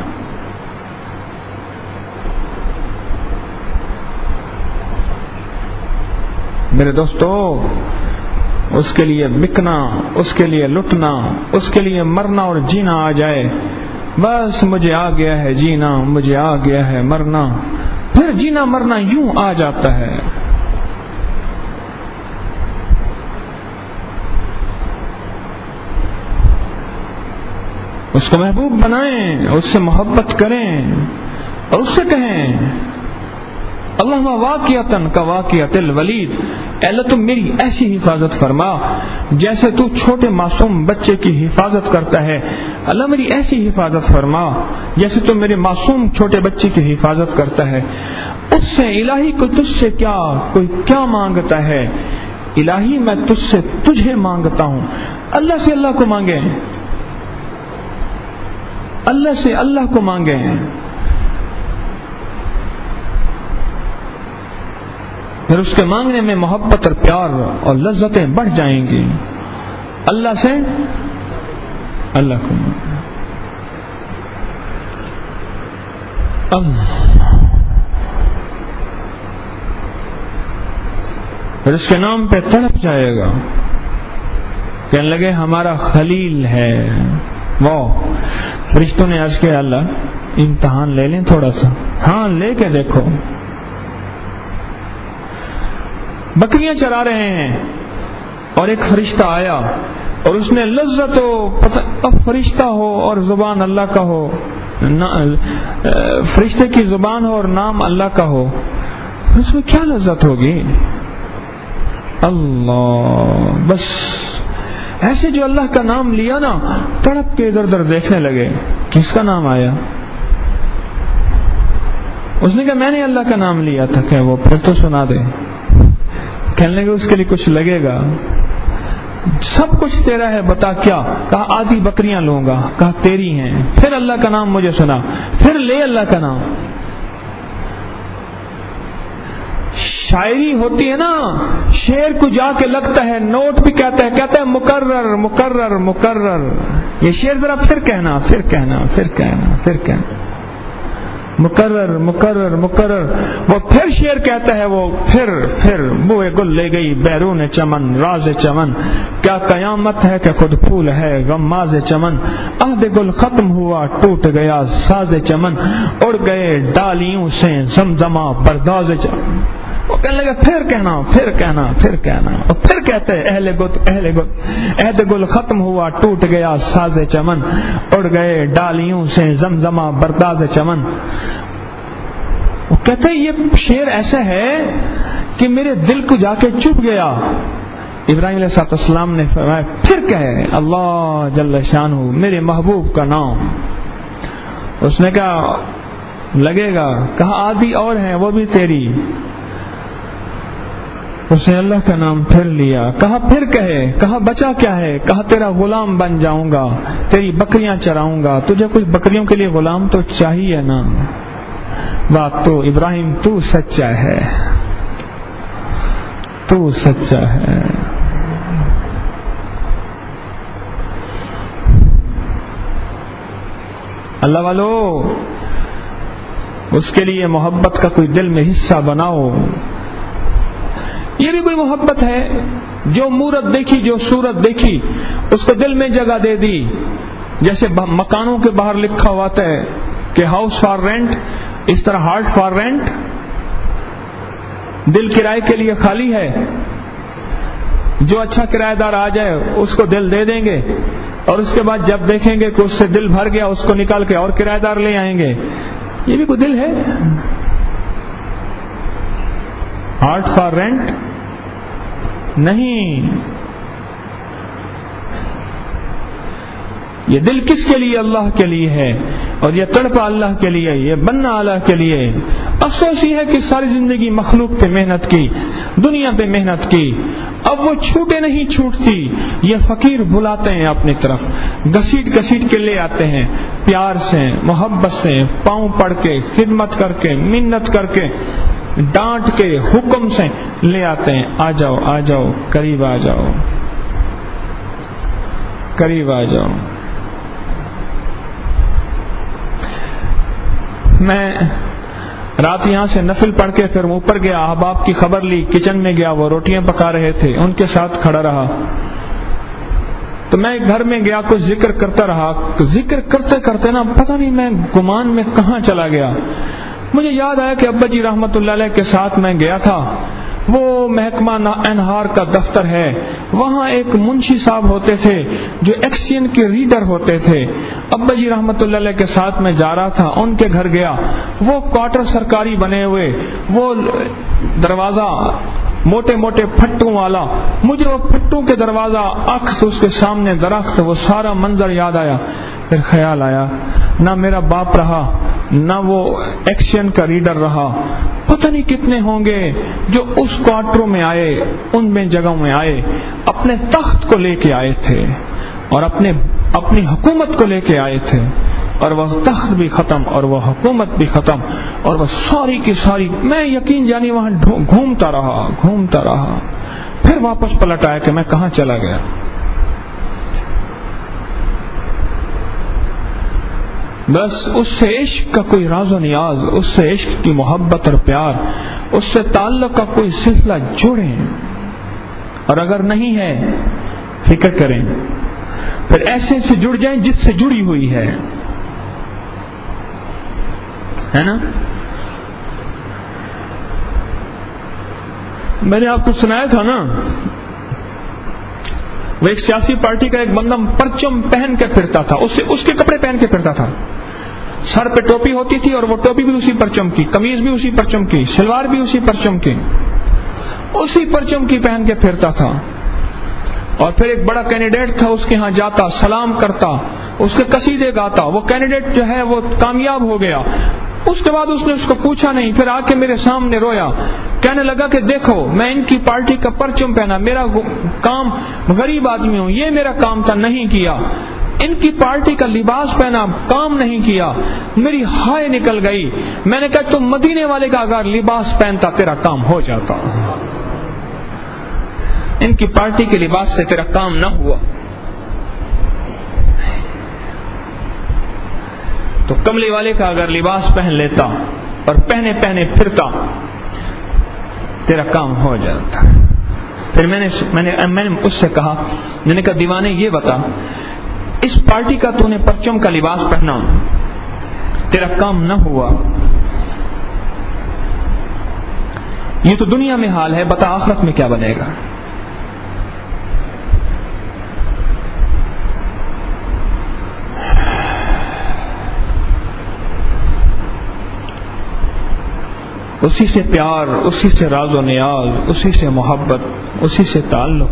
میرے دوستو، اس کے لیے بکنا، اس کے لیے لٹنا، اس کے لیے مرنا اور جینا آ جائے. بس مجھے آ گیا ہے جینا، مجھے آ گیا ہے مرنا، پھر جینا مرنا یوں آ جاتا ہے. اس کو محبوب بنائیں، اس سے محبت کریں اور اس سے کہیں اللہم واقعتاً کا واقعۃ الولید، اے اللہ تم میری ایسی حفاظت فرما جیسے تو چھوٹے معصوم بچے کی حفاظت کرتا ہے. اللہ میری ایسی حفاظت فرما جیسے تم میرے معصوم چھوٹے بچے کی حفاظت کرتا ہے. اس سے الہی کو تجھ سے کیا کوئی کیا مانگتا ہے، الہی میں تجھ سے تجھے مانگتا ہوں. اللہ سے اللہ کو مانگیں، اللہ سے اللہ کو مانگیں. پھر اس کے مانگنے میں محبت اور پیار اور لذتیں بڑھ جائیں گی. اللہ سے اللہ کو مانگیں. اللہ پھر اس کے نام پہ تڑپ جائے گا، کہنے لگے ہمارا خلیل ہے. وہ فرشتوں نے عرض کیا اللہ امتحان لے لیں تھوڑا سا. ہاں لے کے دیکھو. بکریاں چرا رہے ہیں اور ایک فرشتہ آیا اور اس نے لذت ہو، اب فرشتہ ہو اور زبان اللہ کا ہو، فرشتے کی زبان ہو اور نام اللہ کا ہو، اس میں کیا لذت ہوگی. اللہ بس ایسے جو اللہ کا نام لیا نا تڑپ کے ادھر ادھر دیکھنے لگے کس کا نام آیا. اس نے کہا میں نے اللہ کا نام لیا تھا. کہ وہ پھر تو سنا دے. کہنے لگے اس کے لیے کچھ لگے گا. سب کچھ تیرا ہے بتا کیا. کہا آدھی بکریاں لوں گا. کہا تیری ہیں. پھر اللہ کا نام مجھے سنا. پھر لے اللہ کا نام. شاعری ہوتی ہے نا، شعر کو جا کے لگتا ہے، نوٹ بھی کہتا ہے، کہتا ہے مکرر مکرر مکرر. یہ شعر ذرا پھر کہنا پھر کہنا پھر کہنا پھر کہنا مکرر مکرر مکرر. وہ پھر شعر کہتا ہے، وہ پھر پھر بوئے گل لے گئی بیرون چمن راز چمن. کیا قیامت ہے کہ خود پھول ہے غماز چمن. عہد گل ختم ہوا ٹوٹ گیا ساز چمن. اڑ گئے ڈالیوں سے زمزمہ برداز چمن. وہ کہنے لگا پھر کہنا پھر کہنا پھر کہنا. اور پھر کہتے ہیں اہل گت اہل گت عہد گل ختم ہوا ٹوٹ گیا ساز چمن. اڑ گئے ڈالیوں سے زمزمہ برداز چمن. وہ کہتے ہیں یہ شعر ایسا ہے کہ میرے دل کو جا کے چپ گیا. ابراہیم علیہ السلام نے فرمایا پھر کہے اللہ جل شانہ میرے محبوب کا نام. اس نے کہا لگے گا. کہا آدھی اور ہیں وہ بھی تیری. اس نے اللہ کا نام پھر لیا. کہا پھر کہے. کہا بچا کیا ہے. کہا تیرا غلام بن جاؤں گا، تیری بکریاں چراؤں گا. تجھے کچھ بکریوں کے لیے غلام تو چاہیے نا. بات تو ابراہیم تو سچا ہے، تو سچا ہے. اللہ والو اس کے لیے محبت کا کوئی دل میں حصہ بناؤ. یہ بھی کوئی محبت ہے. جو مورت دیکھی جو صورت دیکھی اس کو دل میں جگہ دے دی. جیسے مکانوں کے باہر لکھا ہوا ہے کہ ہاؤس فار رینٹ، اس طرح ہارٹ فار رینٹ. دل کرائے کے لیے خالی ہے. جو اچھا کرایہ دار آ جائے اس کو دل دے دیں گے اور اس کے بعد جب دیکھیں گے کہ اس سے دل بھر گیا اس کو نکال کے اور کرایہ دار لے آئیں گے. یہ بھی کوئی دل ہے؟ ہارٹ فار رینٹ نہیں. یہ دل کس کے لیے؟ اللہ کے لیے ہے. اور یہ تڑپا اللہ کے لیے، یہ بننا اللہ کے لیے. افسوس یہ ہے کہ ساری زندگی مخلوق پہ محنت کی، دنیا پہ محنت کی، اب وہ چھوٹے نہیں چھوٹتی. یہ فقیر بلاتے ہیں اپنی طرف، گھسیٹ گھسیٹ کے لے آتے ہیں، پیار سے محبت سے پاؤں پڑ کے خدمت کر کے منت کر کے ڈانٹ کے حکم سے لے آتے ہیں. آ جاؤ آ جاؤ قریب آ جاؤ. قریب آ جاؤ. میں رات یہاں سے نفل پڑھ کے پھر اوپر گیا, احباب کی خبر لی, کچن میں گیا, وہ روٹیاں پکا رہے تھے, ان کے ساتھ کھڑا رہا. تو میں گھر میں گیا, کچھ ذکر کرتا رہا. ذکر کرتے کرتے نا پتہ نہیں میں گمان میں کہاں چلا گیا. مجھے یاد آیا کہ ابا جی رحمت اللہ علیہ کے ساتھ میں گیا تھا. وہ محکمہ انہار کا دفتر ہے, وہاں ایک منشی صاحب ہوتے تھے جو ایکسچینج کے ریڈر ہوتے تھے. ابا جی رحمت اللہ علیہ کے ساتھ میں جا رہا تھا, ان کے گھر گیا. وہ کوارٹر سرکاری بنے ہوئے, وہ دروازہ موٹے موٹے پھٹوں والا, مجھے وہ پھٹوں کے دروازہ, عکس اس کے سامنے درخت, وہ سارا منظر یاد آیا. پھر خیال آیا نہ میرا باپ رہا نہ وہ ایکشن کا ریڈر رہا, پتہ نہیں کتنے ہوں گے جو اس کوارٹروں میں آئے, ان میں جگہوں میں آئے, اپنے تخت کو لے کے آئے تھے اور اپنے اپنی حکومت کو لے کے آئے تھے, اور وہ تخت بھی ختم اور وہ حکومت بھی ختم اور وہ ساری کی ساری. میں یقین جانی وہاں گھومتا رہا گھومتا رہا پھر واپس پلٹ آیا کہ میں کہاں چلا گیا. بس اس سے عشق کا کوئی راز و نیاز, اس سے عشق کی محبت اور پیار, اس سے تعلق کا کوئی سلسلہ جوڑیں, اور اگر نہیں ہے فکر کریں, پھر ایسے سے جڑ جائیں جس سے جڑی ہوئی ہے ہے نا. میں نے آپ کو سنایا تھا نا, وہ ایک سیاسی پارٹی کا ایک بندہ پرچم پہن کے پھرتا تھا, اس سے اس کے کپڑے پہن کے پھرتا تھا, سر پہ ٹوپی ہوتی تھی اور وہ ٹوپی بھی اسی پرچم کی, قمیض بھی اسی پرچم کی, شلوار بھی اسی پرچم کی, اسی پرچم کی پہن کے پھرتا تھا. اور پھر ایک بڑا کینڈیڈیٹ تھا, اس کے ہاں جاتا, سلام کرتا, اس کے قصیدے گاتا. وہ کینڈیڈیٹ جو ہے وہ کامیاب ہو گیا. اس کے بعد اس نے اس کو پوچھا نہیں, پھر آ کے میرے سامنے رویا, کہنے لگا کہ دیکھو میں ان کی پارٹی کا پرچم پہنا, میرا کام, غریب آدمی ہوں, یہ میرا کام تھا, نہیں کیا. ان کی پارٹی کا لباس پہنا, کام نہیں کیا, میری ہائے نکل گئی. میں نے کہا تم مدینے والے کا اگر لباس پہنتا تیرا کام ہو جاتا, ان کی پارٹی کے لباس سے تیرا کام نہ ہوا. تو کملی والے کا اگر لباس پہن لیتا اور پہنے پہنے پھرتا تیرا کام ہو جاتا. پھر میں نے میں نے میں نے اس سے کہا, میں نے کہا دیوانے یہ بتا, اس پارٹی کا تو نے پرچم کا لباس پہنا, تیرا کام نہ ہوا, یہ تو دنیا میں حال ہے, بتا آخرت میں کیا بنے گا. اسی سے پیار, اسی سے راز و نیاز, اسی سے محبت, اسی سے تعلق.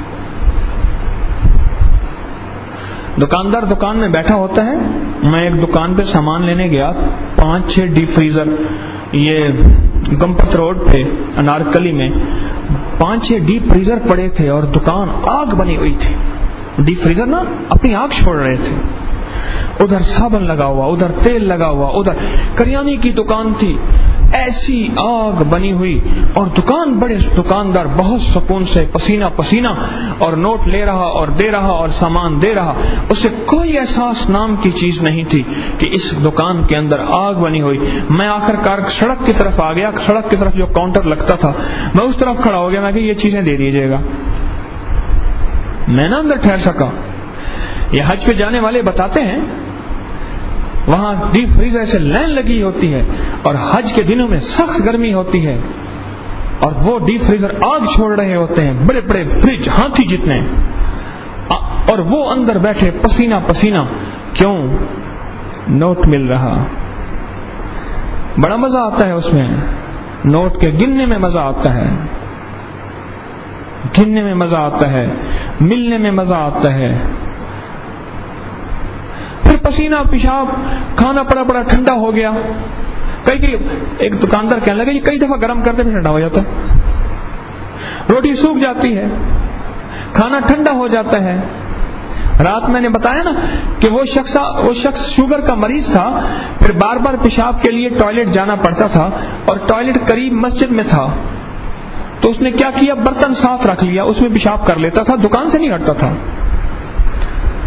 دکاندار دکان میں بیٹھا ہوتا ہے. میں ایک دکان پہ سامان لینے گیا, پانچ چھ ڈیپ فریزر, یہ گمپت روڈ پہ انارکلی میں پانچ چھ ڈیپ فریزر پڑے تھے اور دکان آگ بنی ہوئی تھی. ڈیپ فریزر نا اپنی آگ چھوڑ رہے تھے, ادھر صابن لگا ہوا, ادھر تیل لگا ہوا, ادھر کریانے کی دکان تھی, ایسی آگ بنی ہوئی. اور دکان بڑے دکاندار بہت سکون سے پسینہ پسینہ اور نوٹ لے رہا اور دے رہا اور سامان دے رہا. اسے کوئی احساس نام کی چیز نہیں تھی کہ اس دکان کے اندر آگ بنی ہوئی. میں آخر کار سڑک کی طرف آ گیا, سڑک کی طرف جو کاؤنٹر لگتا تھا میں اس طرف کھڑا ہو گیا. میں کہ یہ چیزیں دے دیجیے گا. میں نہ اندر ٹھہر سکا. یہ حج پہ جانے والے بتاتے ہیں وہاں ڈیپ فریزر سے لائن لگی ہوتی ہے اور حج کے دنوں میں سخت گرمی ہوتی ہے اور وہ ڈیپ فریزر آگ چھوڑ رہے ہوتے ہیں, بڑے بڑے فریج ہاتھی جتنے, اور وہ اندر بیٹھے پسینہ پسینہ. کیوں؟ نوٹ مل رہا. بڑا مزہ آتا ہے اس میں, نوٹ کے گننے میں مزہ آتا ہے, گننے میں مزہ آتا ہے, ملنے میں مزہ آتا ہے. پھر پسینہ پیشاب, کھانا پڑا پڑا ٹھنڈا ہو گیا. کئی کئی ایک دکاندار کہنے لگا یہ کئی دفعہ گرم کرتے بھی ٹھنڈا ہو جاتا ہے. روٹی سوکھ جاتی ہے, کھانا ٹھنڈا ہو جاتا ہے. رات میں نے بتایا نا کہ وہ شخص وہ شخص شوگر کا مریض تھا, پھر بار بار پیشاب کے لیے ٹوائلٹ جانا پڑتا تھا اور ٹوائلٹ قریب مسجد میں تھا. تو اس نے کیا کیا, برتن ساتھ رکھ لیا, اس میں پیشاب کر لیتا تھا, دکان سے نہیں ہٹتا تھا.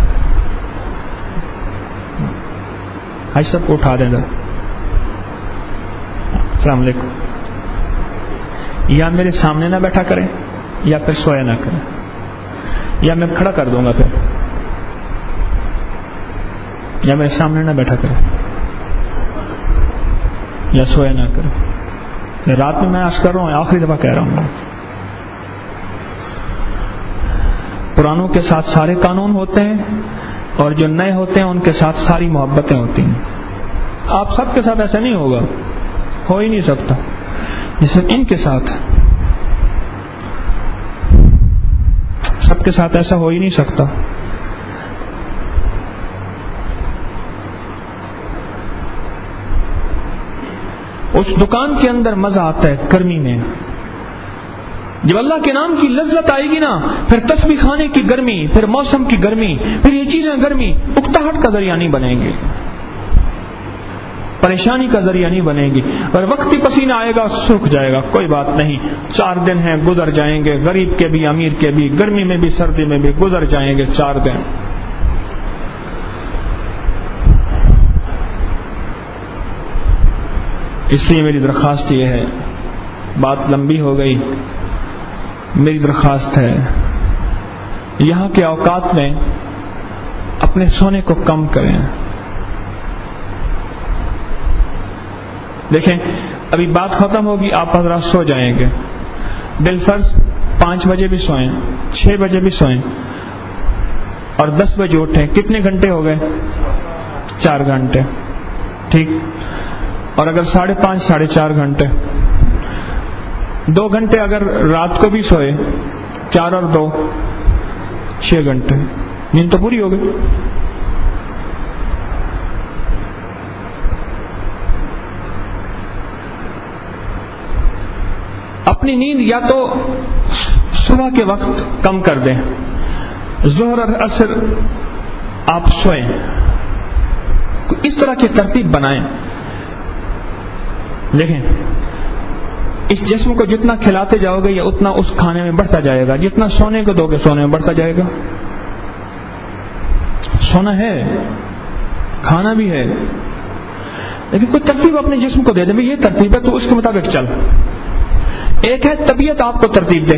حج سب کو اٹھا دیں ذرا. السلام علیکم. یا میرے سامنے نہ بیٹھا کریں یا پھر سویا نہ کریں, یا میں کھڑا کر دوں گا پھر, یا میرے سامنے نہ بیٹھا کریں یا سویا نہ کریں. رات میں میں عرض کر رہا ہوں, آخری دفعہ کہہ رہا ہوں, پرانوں کے ساتھ سارے قانون ہوتے ہیں اور جو نئے ہوتے ہیں ان کے ساتھ ساری محبتیں ہوتی ہیں. آپ سب کے ساتھ ایسا نہیں ہوگا, ہو ہی نہیں سکتا جیسے ان کے ساتھ, سب کے ساتھ ایسا ہو ہی نہیں سکتا. اس دکان کے اندر مزہ آتا ہے گرمی میں, جب اللہ کے نام کی لذت آئے گی نا, پھر تسبیح کھانے کی گرمی, پھر موسم کی گرمی, پھر یہ چیزیں گرمی اکتاہٹ کا ذریعہ نہیں بنیں گی, پریشانی کا ذریعہ نہیں بنے گی. اور وقتی پسینہ آئے گا سوکھ جائے گا, کوئی بات نہیں, چار دن ہیں گزر جائیں گے, غریب کے بھی امیر کے بھی, گرمی میں بھی سردی میں بھی گزر جائیں گے چار دن. اس لیے میری درخواست یہ ہے, بات لمبی ہو گئی, میری درخواست ہے یہاں کے اوقات میں اپنے سونے کو کم کریں. دیکھیں ابھی بات ختم ہوگی, آپ حضرات سو جائیں گے, بالفرض پانچ بجے بھی سوئیں, چھ بجے بھی سوئیں اور دس بجے اٹھیں, کتنے گھنٹے ہو گئے؟ چار گھنٹے. ٹھیک, اور اگر ساڑھے پانچ ساڑھے چار گھنٹے, دو گھنٹے اگر رات کو بھی سوئے, چار اور دو چھ گھنٹے, نیند تو پوری ہو گئی. اپنی نیند یا تو صبح کے وقت کم کر دیں, ظہر اور عصر آپ سوئیں, اس طرح کی ترتیب بنائیں. دیکھیں اس جسم کو جتنا کھلاتے جاؤ گے یا اتنا اس کھانے میں بڑھتا جائے گا, جتنا سونے کو دو گے سونے میں بڑھتا جائے گا. سونا ہے, کھانا بھی ہے, لیکن کوئی ترتیب اپنے جسم کو دے دیں, یہ ترتیب ہے تو اس کے مطابق چل. ایک ہے طبیعت آپ کو ترتیب دے,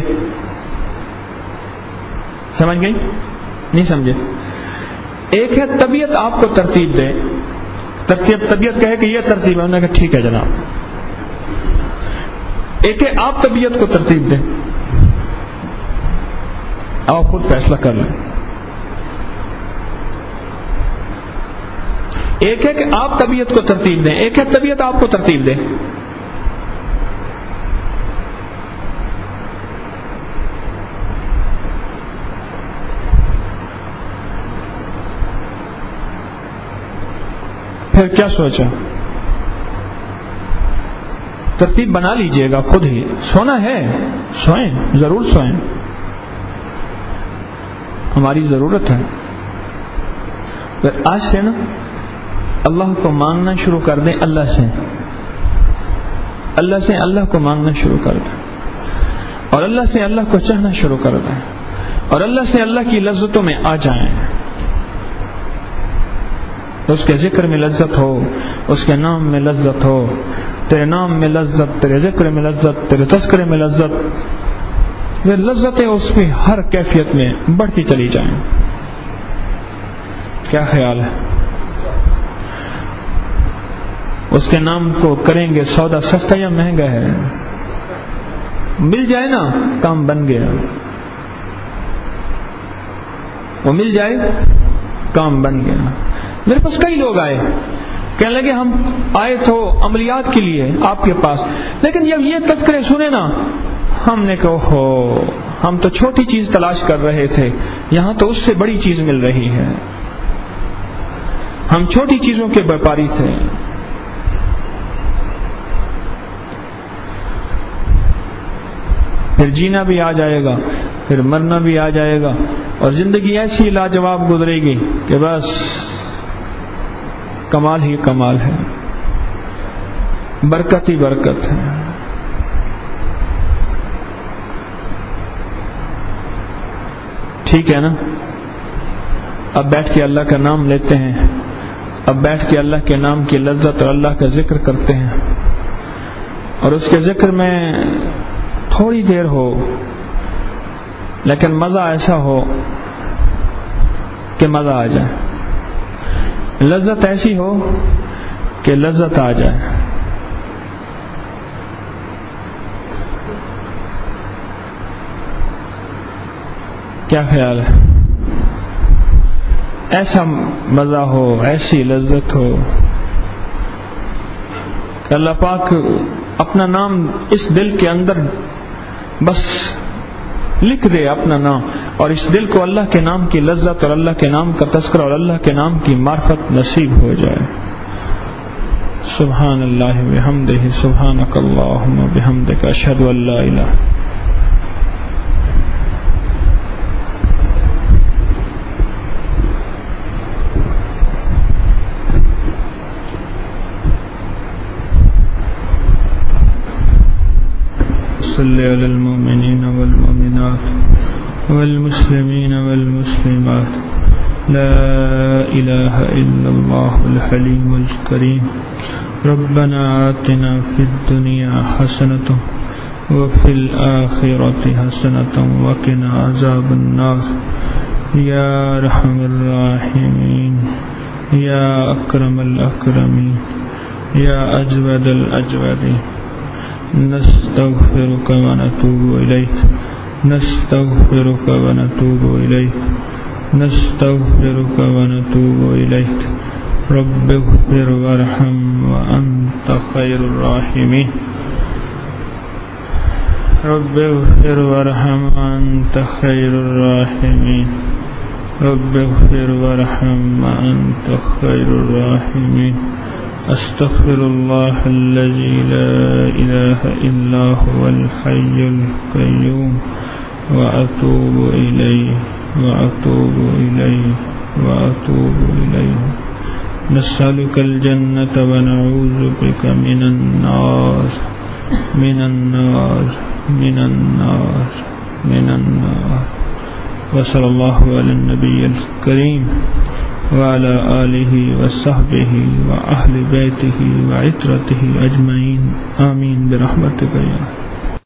سمجھ گئی؟ نہیں سمجھے؟ ایک ہے طبیعت آپ کو ترتیب دے, ترتیب طبیعت کہے کہ یہ ترتیب ہے, انہوں نے کہا ٹھیک ہے جناب. ایک ہے آپ طبیعت کو ترتیب دیں, آپ خود فیصلہ کر لیں. ایک ہے کہ آپ طبیعت کو ترتیب دیں, ایک ہے طبیعت آپ کو ترتیب دے. پھر کیا سوچا؟ ترتیب بنا لیجئے گا خود ہی. سونا ہے, سوئیں, ضرور سوئیں, ہماری ضرورت ہے. آج سے نا اللہ کو مانگنا شروع کر دیں, اللہ سے اللہ سے اللہ کو مانگنا شروع کر دیں, اور اللہ سے اللہ کو چاہنا شروع کر دیں, اور اللہ سے اللہ کی لذتوں میں آ جائیں. اس کے ذکر میں لذت ہو, اس کے نام میں لذت ہو, تیرے نام میں لذت, تیرے ذکر میں لذت, تیرے تذکرے میں لذت. یہ لذتیں اس کی ہر کیفیت میں بڑھتی چلی جائیں. کیا خیال ہے؟ اس کے نام کو کریں گے سودا سستا یا مہنگا ہے؟ مل جائے نا کام بن گیا, وہ مل جائے کام بن گیا. میرے پاس کئی لوگ آئے, کہنے لگے ہم آئے تو عملیات کے لیے آپ کے پاس, لیکن جب یہ تذکرے سنے نا ہم نے کہا ہو ہم تو چھوٹی چیز تلاش کر رہے تھے, یہاں تو اس سے بڑی چیز مل رہی ہے. ہم چھوٹی چیزوں کے व्यापारी تھے. پھر جینا بھی آ جائے گا, پھر مرنا بھی آ جائے گا, اور زندگی ایسی لاجواب گزرے گی کہ بس کمال ہی کمال ہے, برکت ہی برکت ہے. ٹھیک ہے نا؟ اب بیٹھ کے اللہ کا نام لیتے ہیں, اب بیٹھ کے اللہ کے نام کی لذت اور اللہ کا ذکر کرتے ہیں، اور اس کے ذکر میں تھوڑی دیر ہو لیکن مزہ ایسا ہو کہ مزہ آ جائے، لذت ایسی ہو کہ لذت آ جائے۔ کیا خیال ہے؟ ایسا مزہ ہو، ایسی لذت ہو کہ اللہ پاک اپنا نام اس دل کے اندر بس لکھ دے اپنا نام، اور اس دل کو اللہ کے نام کی لذت اور اللہ کے نام کا تذکرہ اور اللہ کے نام کی معرفت نصیب ہو جائے۔ سبحان اللہ بحمدہ، سبحانک اللہم بحمدک، اشہد ان لا الہ صلی علی المؤمنین والمؤمنات والمسلمین والمسلمات، لا الہ الا اللہ الحلیم الکریم، ربنا آتنا فی الدنیا حسنۃ وفی الآخرۃ حسنۃ وقنا عذاب النار، یا ارحم الراحمین، یا اکرم الاکرمین، یا اجود الاجودین، نستغفرك ونتوب إليك نستغفرك ونتوب إليك نستغفرك ونتوب إليك رب اغفر وارحم وأنت خير الراحمين، رب اغفر وارحم وأنت خير الراحمين، رب اغفر وارحم وأنت خير الراحمين، استغفر الله الذي لا إله إلا هو الحي القيوم وأتوب إليه وأتوب إليه وأتوب إليه، نسألك الجنة ونعوذ بك من النار من النار من النار من النار، وصلى الله على النبي الكريم وعلى آلہ وصحبہ وأہل بیتہ وعترتہ اجمعین، آمین برحمتک یا